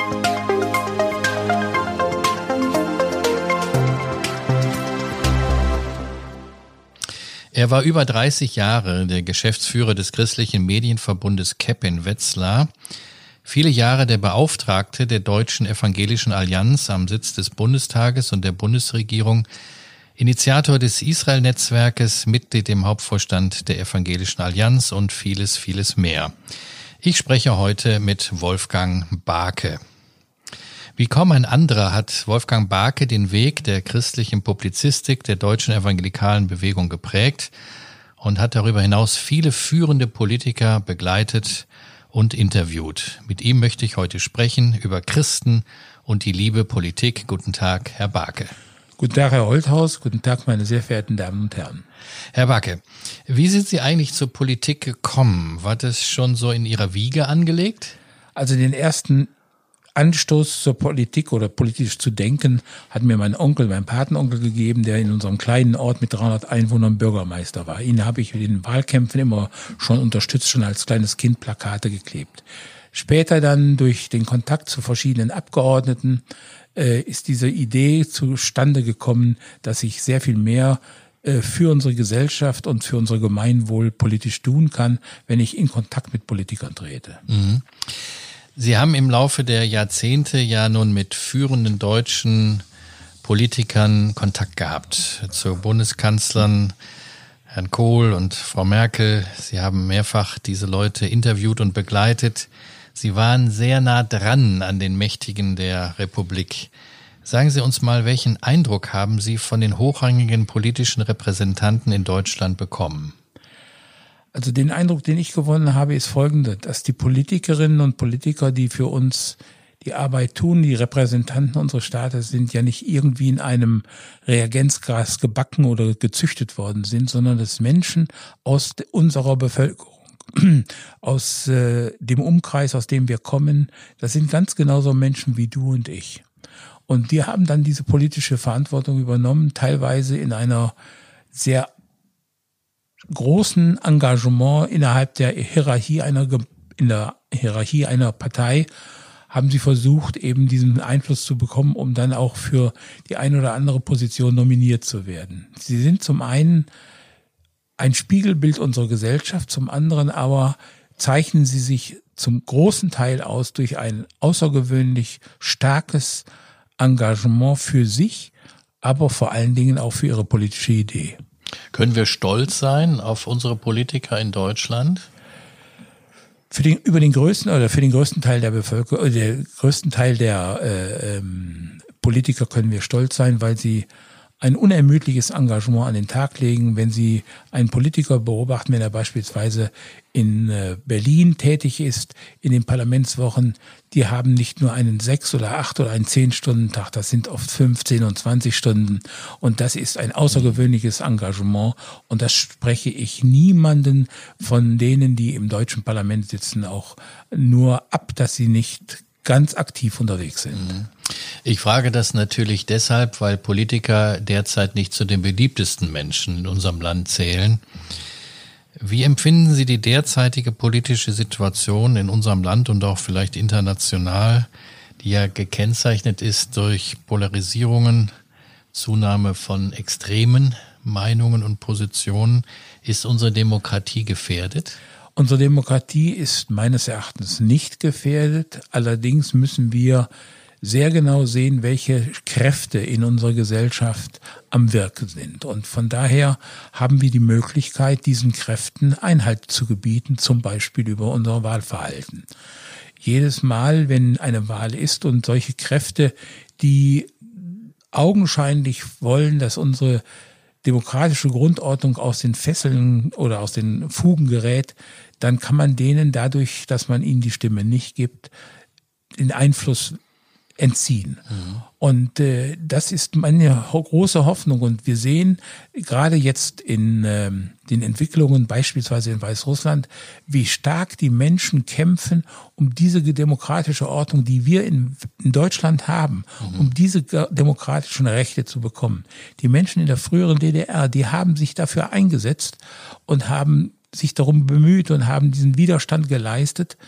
Er war über 30 Jahre der Geschäftsführer des christlichen Medienverbundes KEP in Wetzlar, viele Jahre der Beauftragte der Deutschen Evangelischen Allianz am Sitz des Bundestages und der Bundesregierung, Initiator des Israel-Netzwerkes, Mitglied im Hauptvorstand der Evangelischen Allianz und vieles, vieles mehr. Ich spreche heute mit Wolfgang Baake. Wie kaum ein anderer hat Wolfgang Baake den Weg der christlichen Publizistik der deutschen evangelikalen Bewegung geprägt und hat darüber hinaus viele führende Politiker begleitet und interviewt. Mit ihm möchte ich heute sprechen über Christen und die liebe Politik. Guten Tag, Herr Baake. Guten Tag, Herr Holthaus. Guten Tag, meine sehr verehrten Damen und Herren. Herr Baake, wie sind Sie eigentlich zur Politik gekommen? War das schon so in Ihrer Wiege angelegt? Also den ersten Anstoß zur Politik oder politisch zu denken hat mir mein Patenonkel gegeben, der in unserem kleinen Ort mit 300 Einwohnern Bürgermeister war. Ihn habe ich in den Wahlkämpfen immer schon unterstützt, schon als kleines Kind Plakate geklebt. Später dann durch den Kontakt zu verschiedenen Abgeordneten ist diese Idee zustande gekommen, dass ich sehr viel mehr für unsere Gesellschaft und für unser Gemeinwohl politisch tun kann, wenn ich in Kontakt mit Politikern trete. Mhm. Sie haben im Laufe der Jahrzehnte ja nun mit führenden deutschen Politikern Kontakt gehabt, zu Bundeskanzlern, Herrn Kohl und Frau Merkel. Sie haben mehrfach diese Leute interviewt und begleitet. Sie waren sehr nah dran an den Mächtigen der Republik. Sagen Sie uns mal, welchen Eindruck haben Sie von den hochrangigen politischen Repräsentanten in Deutschland bekommen? Also den Eindruck, den ich gewonnen habe, ist folgender, dass die Politikerinnen und Politiker, die für uns die Arbeit tun, die Repräsentanten unseres Staates sind, ja nicht irgendwie in einem Reagenzglas gebacken oder gezüchtet worden sind, sondern dass Menschen aus unserer Bevölkerung, aus dem Umkreis, aus dem wir kommen, das sind ganz genauso Menschen wie du und ich. Und die haben dann diese politische Verantwortung übernommen, teilweise in einer sehr großen Engagement innerhalb der Hierarchie einer Partei haben sie versucht, eben diesen Einfluss zu bekommen, um dann auch für die eine oder andere Position nominiert zu werden. Sie sind zum einen ein Spiegelbild unserer Gesellschaft, zum anderen aber zeichnen sie sich zum großen Teil aus durch ein außergewöhnlich starkes Engagement für sich, aber vor allen Dingen auch für ihre politische Idee. Können wir stolz sein auf unsere Politiker in Deutschland? Für den größten Teil der Bevölkerung, der größten Teil der Politiker können wir stolz sein, weil sie ein unermüdliches Engagement an den Tag legen. Wenn Sie einen Politiker beobachten, wenn er beispielsweise in Berlin tätig ist, in den Parlamentswochen, die haben nicht nur einen 6 oder 8 oder einen 10-Stunden-Tag, das sind oft 15 und 20 Stunden. Und das ist ein außergewöhnliches Engagement. Und das spreche ich niemanden von denen, die im deutschen Parlament sitzen, auch nur ab, dass sie nicht ganz aktiv unterwegs sind. Ich frage das natürlich deshalb, weil Politiker derzeit nicht zu den beliebtesten Menschen in unserem Land zählen. Wie empfinden Sie die derzeitige politische Situation in unserem Land und auch vielleicht international, die ja gekennzeichnet ist durch Polarisierungen, Zunahme von extremen Meinungen und Positionen? Ist unsere Demokratie gefährdet? Unsere Demokratie ist meines Erachtens nicht gefährdet. Allerdings müssen wir sehr genau sehen, welche Kräfte in unserer Gesellschaft am Wirken sind. Und von daher haben wir die Möglichkeit, diesen Kräften Einhalt zu gebieten, zum Beispiel über unser Wahlverhalten. Jedes Mal, wenn eine Wahl ist und solche Kräfte, die augenscheinlich wollen, dass unsere demokratische Grundordnung aus den Fesseln oder aus den Fugen gerät, dann kann man denen dadurch, dass man ihnen die Stimme nicht gibt, den Einfluss entziehen. Mhm. Und das ist meine große Hoffnung. Und wir sehen gerade jetzt in den Entwicklungen, beispielsweise in Weißrussland, wie stark die Menschen kämpfen, um diese demokratische Ordnung, die wir in Deutschland haben, um diese demokratischen Rechte zu bekommen. Die Menschen in der früheren DDR, die haben sich dafür eingesetzt und haben sich darum bemüht und haben diesen Widerstand geleistet.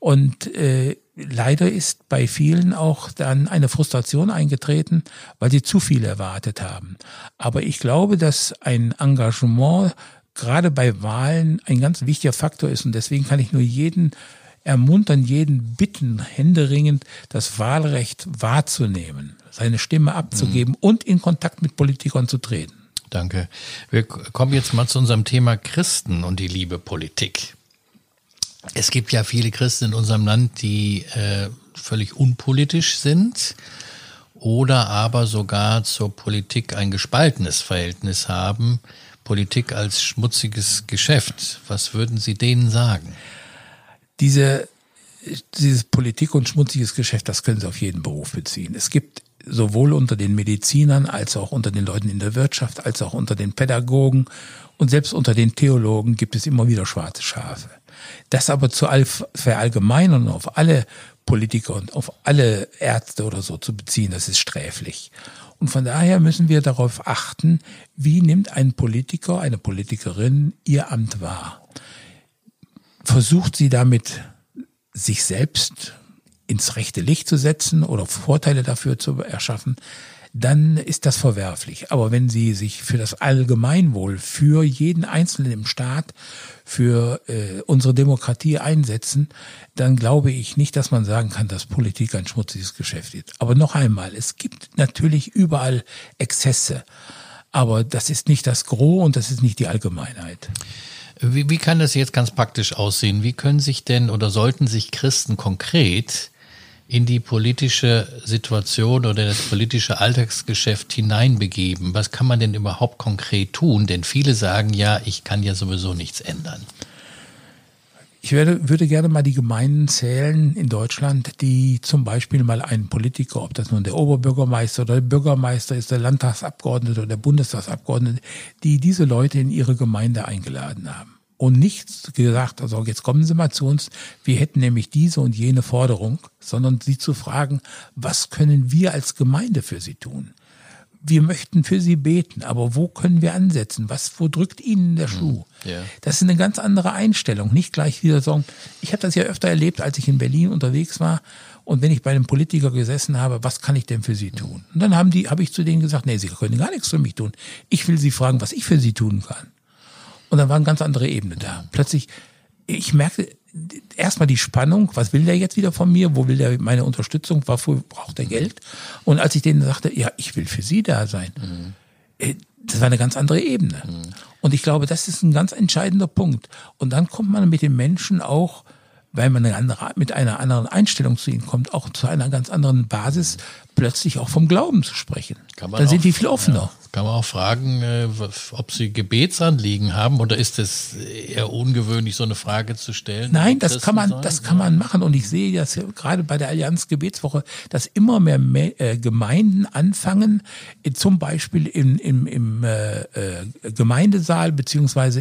Und leider ist bei vielen auch dann eine Frustration eingetreten, weil sie zu viel erwartet haben. Aber ich glaube, dass ein Engagement gerade bei Wahlen ein ganz wichtiger Faktor ist. Und deswegen kann ich nur jeden ermuntern, jeden bitten, händeringend das Wahlrecht wahrzunehmen, seine Stimme abzugeben und in Kontakt mit Politikern zu treten. Danke. Wir kommen jetzt mal zu unserem Thema Christen und die liebe Politik. Es gibt ja viele Christen in unserem Land, die völlig unpolitisch sind oder aber sogar zur Politik ein gespaltenes Verhältnis haben. Politik als schmutziges Geschäft. Was würden Sie denen sagen? Dieses Politik und schmutziges Geschäft, das können Sie auf jeden Beruf beziehen. Es gibt sowohl unter den Medizinern als auch unter den Leuten in der Wirtschaft, als auch unter den Pädagogen und selbst unter den Theologen gibt es immer wieder schwarze Schafe. Das aber zu verallgemeinern auf alle Politiker und auf alle Ärzte oder so zu beziehen, das ist sträflich. Und von daher müssen wir darauf achten, wie nimmt ein Politiker, eine Politikerin ihr Amt wahr? Versucht sie damit, sich selbst ins rechte Licht zu setzen oder Vorteile dafür zu erschaffen, dann ist das verwerflich. Aber wenn sie sich für das Allgemeinwohl, für jeden Einzelnen im Staat, für unsere Demokratie einsetzen, dann glaube ich nicht, dass man sagen kann, dass Politik ein schmutziges Geschäft ist. Aber noch einmal, es gibt natürlich überall Exzesse, aber das ist nicht das Gros und das ist nicht die Allgemeinheit. Wie kann das jetzt ganz praktisch aussehen? Wie können sich denn oder sollten sich Christen konkret in die politische Situation oder das politische Alltagsgeschäft hineinbegeben? Was kann man denn überhaupt konkret tun? Denn viele sagen ja, ich kann ja sowieso nichts ändern. Ich würde gerne mal die Gemeinden zählen in Deutschland, die zum Beispiel mal einen Politiker, ob das nun der Oberbürgermeister oder der Bürgermeister ist, der Landtagsabgeordnete oder der Bundestagsabgeordnete, die diese Leute in ihre Gemeinde eingeladen haben. Und nicht gesagt, also jetzt kommen Sie mal zu uns, wir hätten nämlich diese und jene Forderung, sondern Sie zu fragen, was können wir als Gemeinde für Sie tun? Wir möchten für Sie beten, aber wo können wir ansetzen? Wo drückt Ihnen der Schuh? Ja. Das ist eine ganz andere Einstellung. Nicht gleich wieder sagen, ich habe das ja öfter erlebt, als ich in Berlin unterwegs war und wenn ich bei einem Politiker gesessen habe, was kann ich denn für Sie tun? Und dann habe ich zu denen gesagt, nee, Sie können gar nichts für mich tun. Ich will Sie fragen, was ich für Sie tun kann. Und dann war eine ganz andere Ebene da. Plötzlich, ich merkte erstmal die Spannung, was will der jetzt wieder von mir, wo will der meine Unterstützung, wofür braucht er Geld? Und als ich denen sagte, ja, ich will für Sie da sein, das war eine ganz andere Ebene. Und ich glaube, das ist ein ganz entscheidender Punkt. Und dann kommt man mit den Menschen auch, weil man mit einer anderen Einstellung zu ihnen kommt, auch zu einer ganz anderen Basis, plötzlich auch vom Glauben zu sprechen. Dann sind die viel offener. Ja, kann man auch fragen, ob sie Gebetsanliegen haben oder ist es eher ungewöhnlich, so eine Frage zu stellen? Nein, das kann man machen. Und ich sehe das gerade bei der Allianz Gebetswoche, dass immer mehr Gemeinden anfangen, zum Beispiel im Gemeindesaal beziehungsweise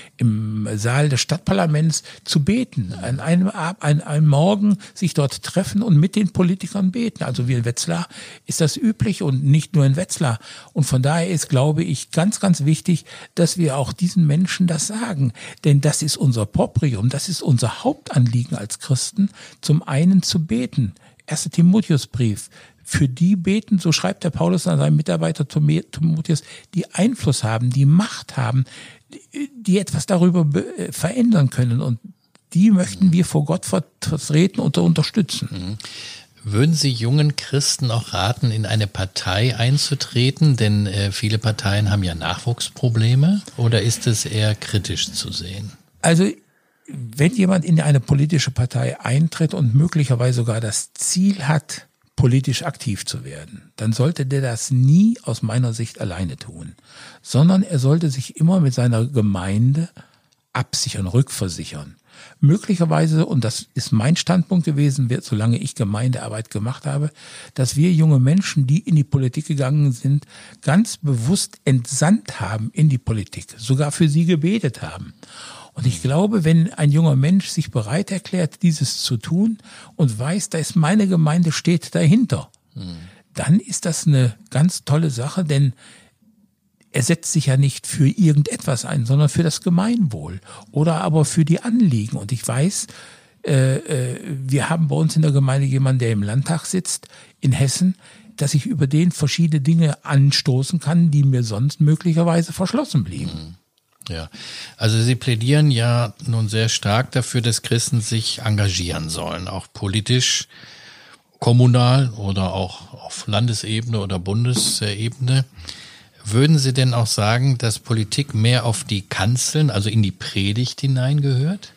im Saal des Stadtparlaments zu beten. An einem Morgen sich dort treffen und mit den Politikern beten. Also wie in Wetzlar ist das üblich und nicht nur in Wetzlar. Und von daher ist, glaube ich, ganz, ganz wichtig, dass wir auch diesen Menschen das sagen. Denn das ist unser Proprium, das ist unser Hauptanliegen als Christen, zum einen zu beten. 1. Timotheusbrief. Für die beten, so schreibt der Paulus an seinen Mitarbeiter Timotheus, die Einfluss haben, die Macht haben, die etwas darüber verändern können. Und die möchten wir vor Gott vertreten und unterstützen. Würden Sie jungen Christen auch raten, in eine Partei einzutreten? Denn viele Parteien haben ja Nachwuchsprobleme. Oder ist es eher kritisch zu sehen? Also wenn jemand in eine politische Partei eintritt und möglicherweise sogar das Ziel hat, politisch aktiv zu werden, dann sollte der das nie aus meiner Sicht alleine tun, sondern er sollte sich immer mit seiner Gemeinde absichern, rückversichern. Möglicherweise, und das ist mein Standpunkt gewesen, solange ich Gemeindearbeit gemacht habe, dass wir junge Menschen, die in die Politik gegangen sind, ganz bewusst entsandt haben in die Politik, sogar für sie gebetet haben. Und ich glaube, wenn ein junger Mensch sich bereit erklärt, dieses zu tun und weiß, da ist meine Gemeinde, steht dahinter, dann ist das eine ganz tolle Sache, denn er setzt sich ja nicht für irgendetwas ein, sondern für das Gemeinwohl oder aber für die Anliegen. Und ich weiß, wir haben bei uns in der Gemeinde jemanden, der im Landtag sitzt, in Hessen, dass ich über den verschiedene Dinge anstoßen kann, die mir sonst möglicherweise verschlossen blieben. Ja, also Sie plädieren ja nun sehr stark dafür, dass Christen sich engagieren sollen, auch politisch, kommunal oder auch auf Landesebene oder Bundesebene. Würden Sie denn auch sagen, dass Politik mehr auf die Kanzeln, also in die Predigt hineingehört?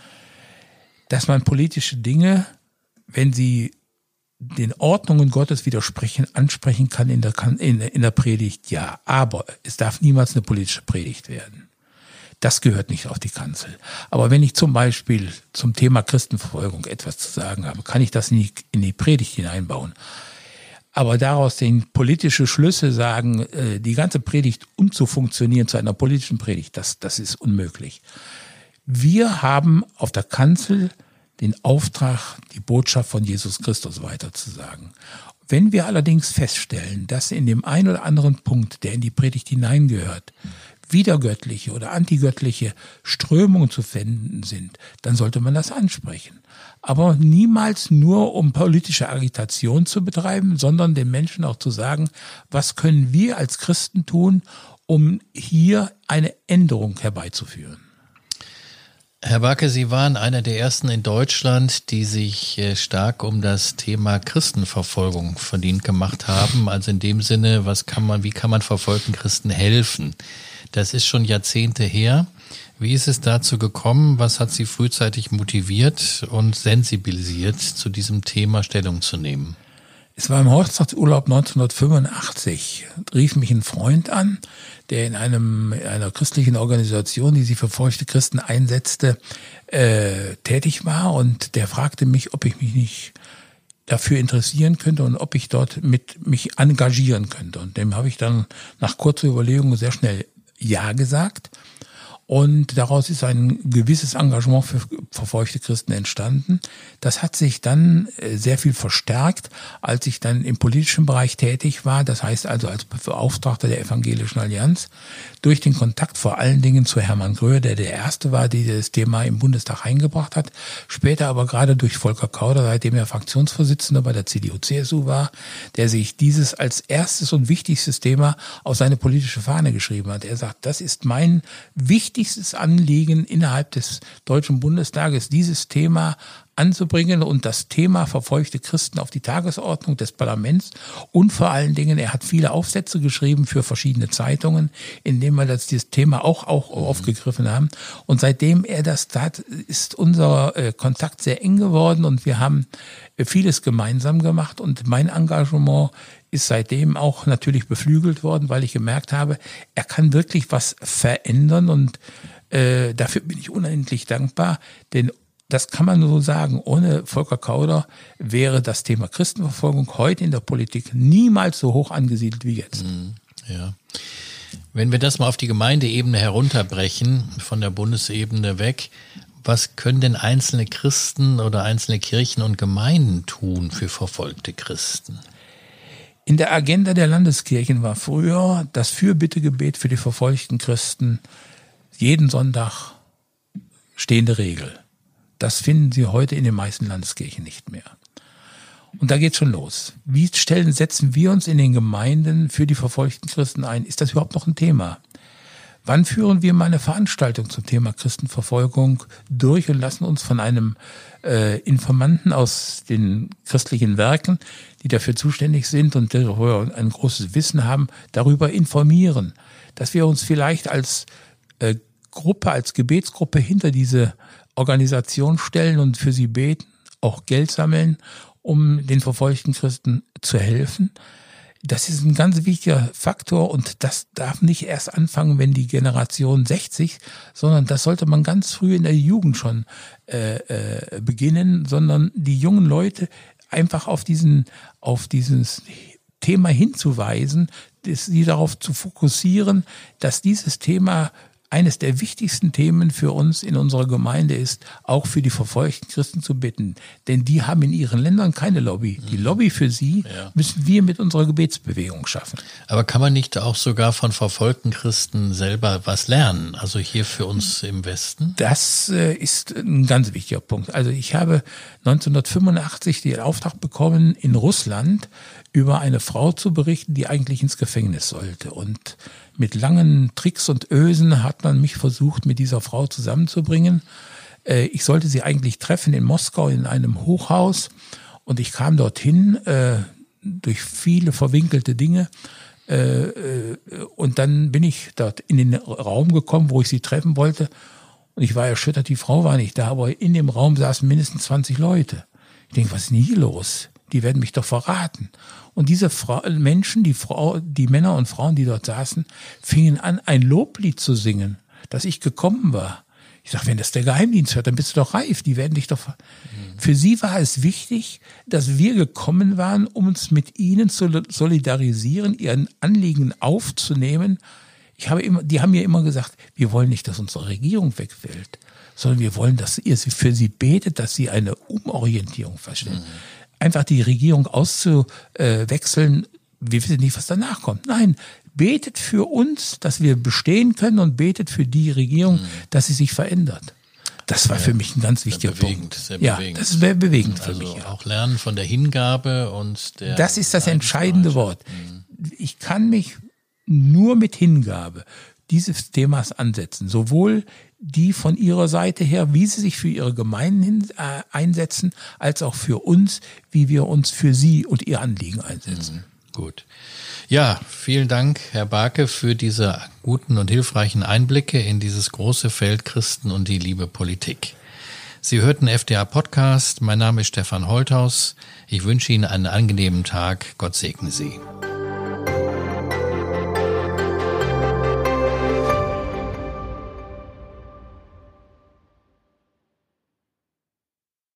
Dass man politische Dinge, wenn sie den Ordnungen Gottes widersprechen, ansprechen kann in der Predigt, ja. Aber es darf niemals eine politische Predigt werden. Das gehört nicht auf die Kanzel. Aber wenn ich zum Beispiel zum Thema Christenverfolgung etwas zu sagen habe, kann ich das nicht in die Predigt hineinbauen. Aber daraus den politische Schlüsse sagen, die ganze Predigt umzufunktionieren zu einer politischen Predigt, das ist unmöglich. Wir haben auf der Kanzel den Auftrag, die Botschaft von Jesus Christus weiterzusagen. Wenn wir allerdings feststellen, dass in dem einen oder anderen Punkt, der in die Predigt hineingehört, widergöttliche oder antigöttliche Strömungen zu finden sind, dann sollte man das ansprechen. Aber niemals nur, um politische Agitation zu betreiben, sondern den Menschen auch zu sagen, was können wir als Christen tun, um hier eine Änderung herbeizuführen. Herr Barke, Sie waren einer der ersten in Deutschland, die sich stark um das Thema Christenverfolgung verdient gemacht haben. Also in dem Sinne, wie kann man verfolgten Christen helfen? Das ist schon Jahrzehnte her. Wie ist es dazu gekommen? Was hat Sie frühzeitig motiviert und sensibilisiert, zu diesem Thema Stellung zu nehmen? Es war im Hochzeitsurlaub 1985, rief mich ein Freund an, der in einer christlichen Organisation, die sich für verfolgte Christen einsetzte, tätig war, und der fragte mich, ob ich mich nicht dafür interessieren könnte und ob ich dort mich engagieren könnte. Und dem habe ich dann nach kurzer Überlegung sehr schnell Ja gesagt. Und daraus ist ein gewisses Engagement für verfolgte Christen entstanden. Das hat sich dann sehr viel verstärkt, als ich dann im politischen Bereich tätig war. Das heißt also als Beauftragter der Evangelischen Allianz, durch den Kontakt vor allen Dingen zu Hermann Gröhe, der Erste war, der das Thema im Bundestag eingebracht hat. Später aber gerade durch Volker Kauder, seitdem er Fraktionsvorsitzender bei der CDU-CSU war, der sich dieses als erstes und wichtigstes Thema auf seine politische Fahne geschrieben hat. Er sagt, das ist mein wichtigstes Anliegen innerhalb des Deutschen Bundestages, dieses Thema anzubringen und das Thema verfolgte Christen auf die Tagesordnung des Parlaments, und vor allen Dingen, er hat viele Aufsätze geschrieben für verschiedene Zeitungen, in denen wir dieses Thema auch aufgegriffen haben. Und seitdem er das tat, ist unser Kontakt sehr eng geworden und wir haben vieles gemeinsam gemacht, und mein Engagement ist seitdem auch natürlich beflügelt worden, weil ich gemerkt habe, er kann wirklich was verändern, und dafür bin ich unendlich dankbar, denn das kann man nur so sagen, ohne Volker Kauder wäre das Thema Christenverfolgung heute in der Politik niemals so hoch angesiedelt wie jetzt. Ja. Wenn wir das mal auf die Gemeindeebene herunterbrechen, von der Bundesebene weg, was können denn einzelne Christen oder einzelne Kirchen und Gemeinden tun für verfolgte Christen? In der Agenda der Landeskirchen war früher das Fürbittegebet für die verfolgten Christen jeden Sonntag stehende Regel. Das finden Sie heute in den meisten Landeskirchen nicht mehr. Und da geht's schon los. Wie setzen wir uns in den Gemeinden für die verfolgten Christen ein? Ist das überhaupt noch ein Thema? Wann führen wir mal eine Veranstaltung zum Thema Christenverfolgung durch und lassen uns von einem Informanten aus den christlichen Werken, die dafür zuständig sind und darüber ein großes Wissen haben, darüber informieren, dass wir uns vielleicht als Gruppe, als Gebetsgruppe hinter diese Organisation stellen und für sie beten, auch Geld sammeln, um den verfolgten Christen zu helfen. Das ist ein ganz wichtiger Faktor, und das darf nicht erst anfangen, wenn die Generation 60, sondern das sollte man ganz früh in der Jugend schon beginnen, sondern die jungen Leute einfach auf dieses Thema hinzuweisen, sie darauf zu fokussieren, dass dieses Thema eines der wichtigsten Themen für uns in unserer Gemeinde ist, auch für die verfolgten Christen zu bitten. Denn die haben in ihren Ländern keine Lobby. Die Lobby für sie müssen wir mit unserer Gebetsbewegung schaffen. Aber kann man nicht auch sogar von verfolgten Christen selber was lernen? Also hier für uns im Westen? Das ist ein ganz wichtiger Punkt. Also ich habe 1985 den Auftrag bekommen, in Russland über eine Frau zu berichten, die eigentlich ins Gefängnis sollte. Und mit langen Tricks und Ösen hat man mich versucht, mit dieser Frau zusammenzubringen. Ich sollte sie eigentlich treffen in Moskau in einem Hochhaus. Und ich kam dorthin durch viele verwinkelte Dinge. Und dann bin ich dort in den Raum gekommen, wo ich sie treffen wollte. Und ich war erschüttert, die Frau war nicht da, aber in dem Raum saßen mindestens 20 Leute. Ich denke, was ist denn hier los? Die werden mich doch verraten. Und diese Menschen, die Männer und Frauen, die dort saßen, fingen an, ein Loblied zu singen, dass ich gekommen war. Ich sage, wenn das der Geheimdienst hört, dann bist du doch reif, die werden dich doch... Für sie war es wichtig, dass wir gekommen waren, um uns mit ihnen zu solidarisieren, ihren Anliegen aufzunehmen. Die haben mir immer gesagt, wir wollen nicht, dass unsere Regierung wegfällt, sondern wir wollen, dass ihr für sie betet, dass sie eine Umorientierung verstehen. Einfach die Regierung auszuwechseln, wir wissen nicht, was danach kommt. Nein, betet für uns, dass wir bestehen können und betet für die Regierung, dass sie sich verändert. Das war für mich ein ganz wichtiger Punkt. Sehr bewegend. Ja, das ist sehr bewegend für also mich. Ja. Auch lernen von der Hingabe und der... Das ist das entscheidende Wort. Ich kann mich nur mit Hingabe dieses Themas ansetzen. Sowohl die von ihrer Seite her, wie sie sich für ihre Gemeinden einsetzen, als auch für uns, wie wir uns für sie und ihr Anliegen einsetzen. Gut. Ja, vielen Dank, Herr Barke, für diese guten und hilfreichen Einblicke in dieses große Feld Christen und die liebe Politik. Sie hörten FDA Podcast. Mein Name ist Stefan Holthaus. Ich wünsche Ihnen einen angenehmen Tag. Gott segne Sie.